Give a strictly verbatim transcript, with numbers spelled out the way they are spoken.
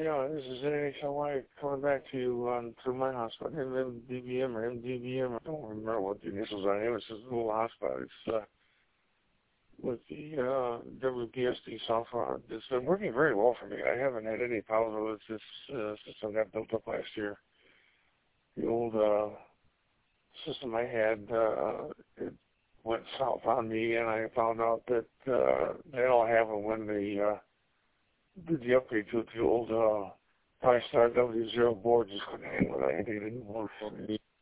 Yeah, this is N H L Y coming back to you on through my hotspot. M D B M or M D B M. I don't remember what the initials are. Anyway, it's just a little hotspot. It's uh, with the uh, W P S D software. It's been working very well for me. I haven't had any problems with this uh, system that built up last year. The old uh, system I had, uh, it went south on me, and I found out that uh, that all happened when they uh, did the upgrade to the old uh, five-star W zero board. Just couldn't handle it. I think it didn't work for me.